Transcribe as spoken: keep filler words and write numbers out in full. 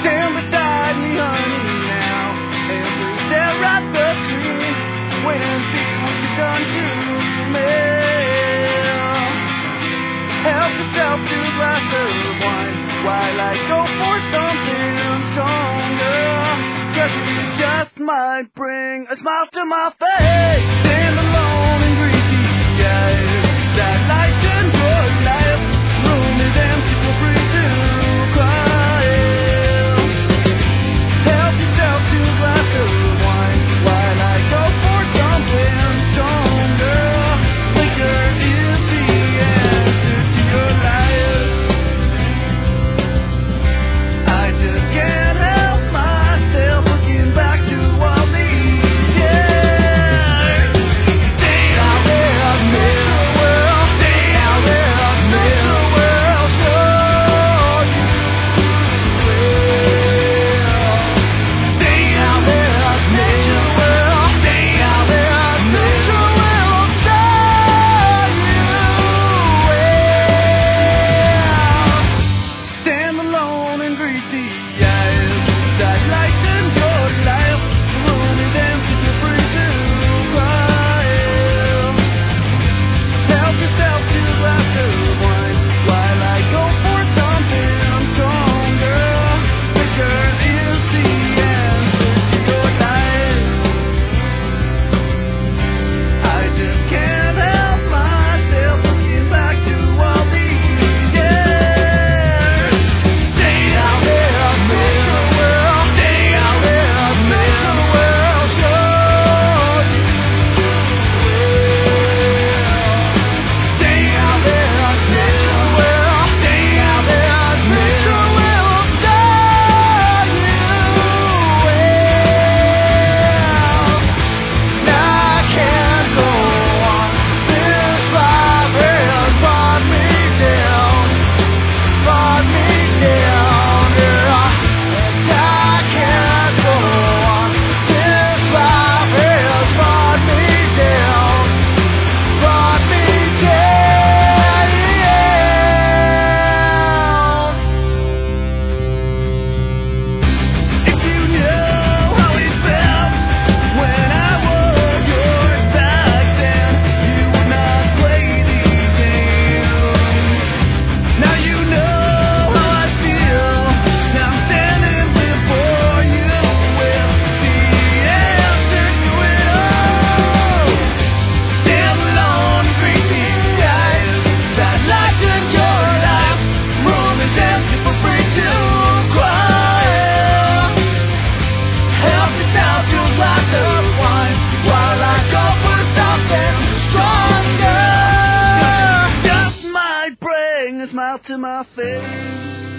Stand beside me, honey, now, and please stare at the screen. Wait and see what you've done to me. Help yourself to a glass of wine while I go for something stronger. Cause it just might bring a smile to my face. Stand alone and greet the eyes that lighten your life. Room is empty, feel free to cry. Help yourself to a glass of wine while I go for something stronger. Liquor is the answer to your life. I just can't help myself looking back to all these years. Stay out there, I've made the world. Stay out there, I've made the world show you well. Stay out there, I've made the world. Stay out there, I've made the world show you well. Stand alone and greet the eyes that lighten your life. The room is empty, feel free to cry. Help yourself to a glass of wine while I go for something stronger. Liquor is the answer to your life. I just can't help myself looking back to all these years. Stay out there, I've made the world. Stay out there, I've made the world show you well. Stay out there, I've made the world. Stay out there, I've made the world show you well. Now I can't go on. This life has brought me down, brought me down, yeah. And I can't go on. This life has brought me down, brought me down. If you knew how it felt when I was yours back then, you would not play these games. Now you know how I feel. Now I'm standing before you with the answer to it all. Stand alone, greet the eyes that lighten your life. Room is empty, for free to cry. Help yourself to a glass of wine while I go for something stronger. Just might bring a smile to my face.